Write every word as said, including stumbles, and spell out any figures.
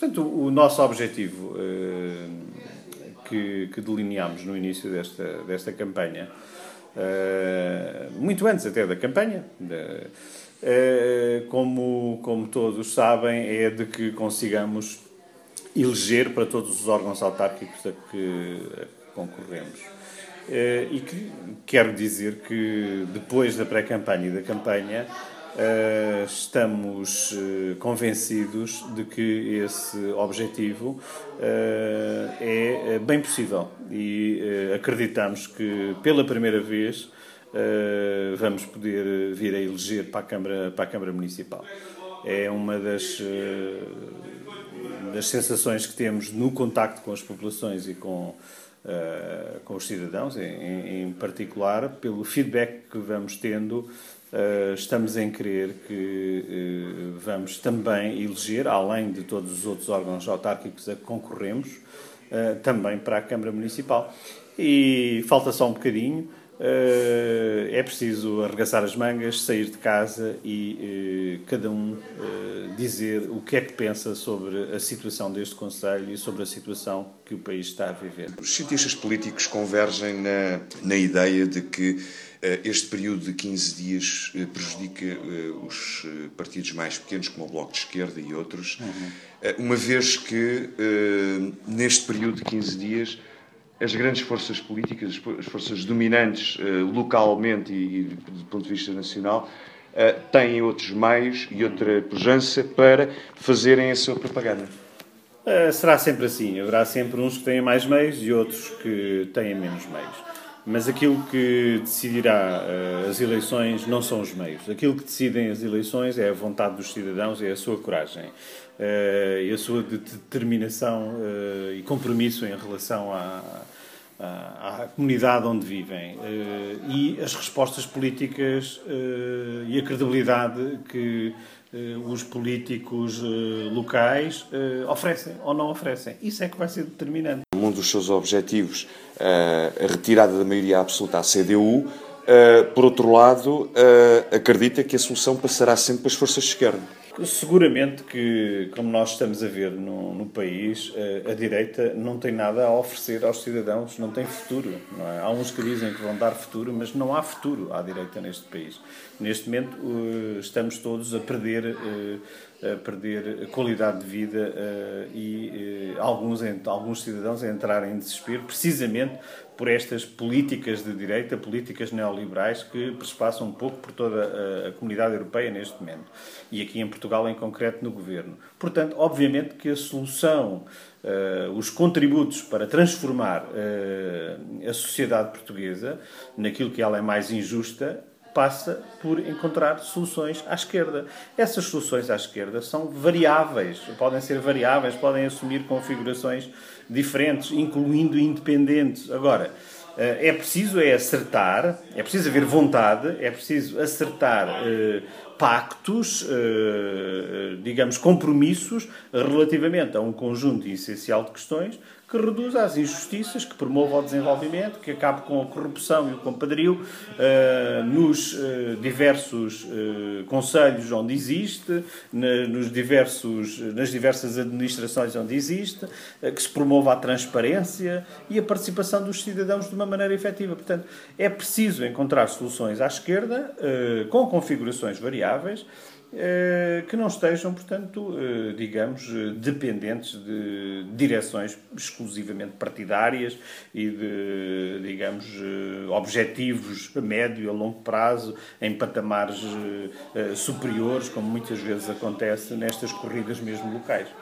Portanto, o nosso objetivo uh, que, que delineámos no início desta, desta campanha, uh, muito antes até da campanha, de, uh, como, como todos sabem, é de que consigamos eleger para todos os órgãos autárquicos a que, a que concorremos. Uh, e que quero dizer que depois da pré-campanha e da campanha uh, estamos uh, convencidos de que esse objetivo uh, é bem possível e uh, acreditamos que pela primeira vez uh, vamos poder vir a eleger para a Câmara, para a Câmara Municipal. É uma das, uh, das sensações que temos no contacto com as populações e com Uh, com os cidadãos, em, em particular, pelo feedback que vamos tendo, uh, estamos em crer que uh, vamos também eleger, além de todos os outros órgãos autárquicos a que concorremos, uh, também para a Câmara Municipal. E falta só um bocadinho, uh, é preciso arregaçar as mangas, sair de casa e uh, cada um uh, dizer o que é que pensa sobre a situação deste Conselho e sobre a situação que o país está a viver. Os cientistas políticos convergem na, na ideia de que uh, este período de quinze dias uh, prejudica uh, os uh, partidos mais pequenos, como o Bloco de Esquerda e outros, uhum. uh, uma vez que uh, neste período de quinze dias as grandes forças políticas, as forças dominantes uh, localmente e, e do ponto de vista nacional, uh, têm outros meios e outra pujança para fazerem a sua propaganda. Uh, será sempre assim. Haverá sempre uns que têm mais meios e outros que têm menos meios. Mas aquilo que decidirá uh, as eleições não são os meios. Aquilo que decidem as eleições é a vontade dos cidadãos, é a sua coragem, uh, e a sua determinação uh, e compromisso em relação à, à, à comunidade onde vivem. Uh, e as respostas políticas uh, e a credibilidade que uh, os políticos uh, locais uh, oferecem ou não oferecem. Isso é que vai ser determinante. Um dos seus objetivos, a retirada da maioria absoluta à C D U, por outro lado, acredita que a solução passará sempre pelas forças de esquerda. Seguramente que, como nós estamos a ver no, no país, a direita não tem nada a oferecer aos cidadãos, não tem futuro. Não é? Há uns que dizem que vão dar futuro, mas não há futuro à direita neste país. Neste momento estamos todos a perder, a perder qualidade de vida e alguns, alguns cidadãos a entrarem em desespero, precisamente por estas políticas de direita, políticas neoliberais que perspassam um pouco por toda a, a comunidade europeia neste momento. E aqui em Portugal, em concreto, no Governo. Portanto, obviamente que a solução, uh, os contributos para transformar uh, a sociedade portuguesa naquilo que ela é mais injusta, passa por encontrar soluções à esquerda. Essas soluções à esquerda são variáveis, podem ser variáveis, podem assumir configurações diferentes, incluindo independentes. Agora, é preciso é acertar, é preciso haver vontade, é preciso acertar eh, pactos, eh, digamos, compromissos relativamente a um conjunto essencial de questões que reduza as injustiças, que promova o desenvolvimento, que acabe com a corrupção e o compadrio uh, nos uh, diversos uh, conselhos onde existe, na, nos diversos, nas diversas administrações onde existe, uh, que se promova a transparência e a participação dos cidadãos de uma maneira efetiva. Portanto, é preciso encontrar soluções à esquerda, uh, com configurações variáveis, que não estejam, portanto, digamos, dependentes de direções exclusivamente partidárias e de, digamos, objetivos a médio e a longo prazo em patamares superiores, como muitas vezes acontece nestas corridas mesmo locais.